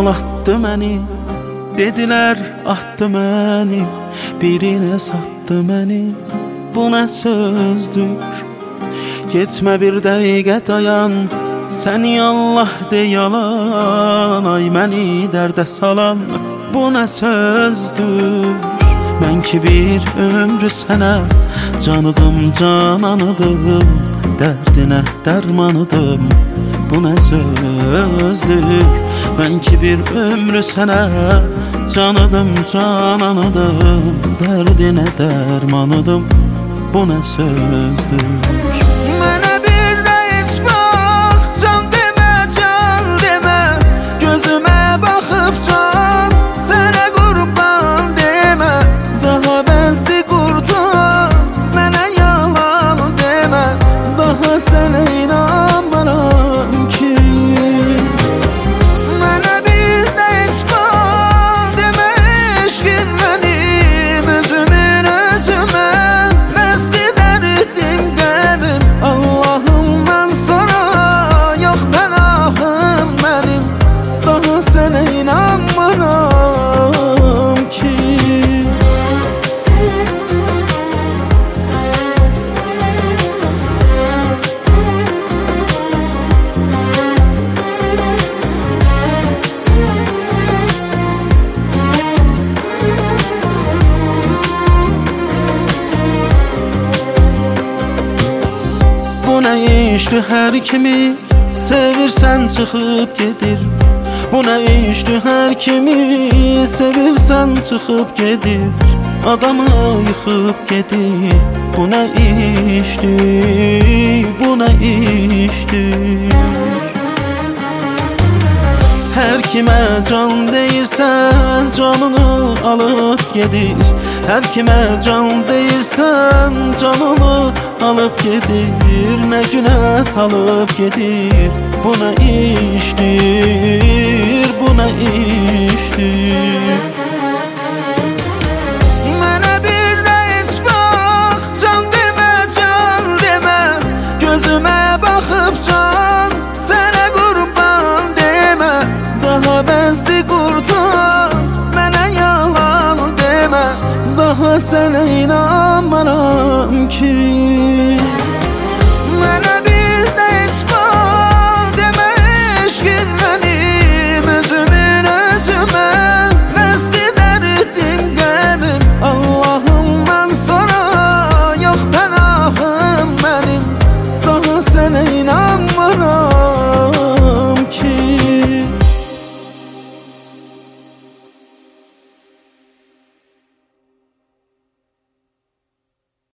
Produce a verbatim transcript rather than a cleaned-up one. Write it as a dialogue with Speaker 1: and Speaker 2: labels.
Speaker 1: aldatdı məni. Dedilər atdı məni, birinə satdı məni. Bu nə sözdür? Getmə bir dəqiqə dayan, səni Allah de yalan. Ay məni dərdə salan, bu nə sözdür? Mən ki bir ömrü sənə canıdım, cananıdım, dərdinə dərmanıdım, bu nə sözdür? Mən ki bir ömrü sənə canıdım, cananıdım, dərdinə dərmanıdım, bu nə sözdür?
Speaker 2: Mənə bir də heç bax, can demə, can demə, gözümə baxıb can, sənə qurban demə. Daha bəsdi qurtar, mənə yalan demə, daha sənə inanmaram ki. Mənə bir də heç bax, demə eşqim mənim, özümün özümə, məsti dərdim qəmim. Allahım mən sana, yox pənahım mənim, daha sənə inanmaram ki.
Speaker 1: Bu nə işdir, hər kimi sevirsən çıxıb gedir. Bu nə işdir, hər kimi sevirsən çıxıb gedir. Adamı yıxıb gedir. Bu nə işdir, bu nə işdir? Hər kimə can deyirsən, canını alıb gedir. Hər kimə can deyirsən, canını alıb gedir. Nə günə salıb gedir. Bu nə işdir, bu nə işdir?
Speaker 2: Mənə bir də heç bax, can demə, can demə, gözümə baxıb can, sənə qurban demə. Daha bəsdi qurtar, mənə yalan demə, daha sənə inanmaram ki.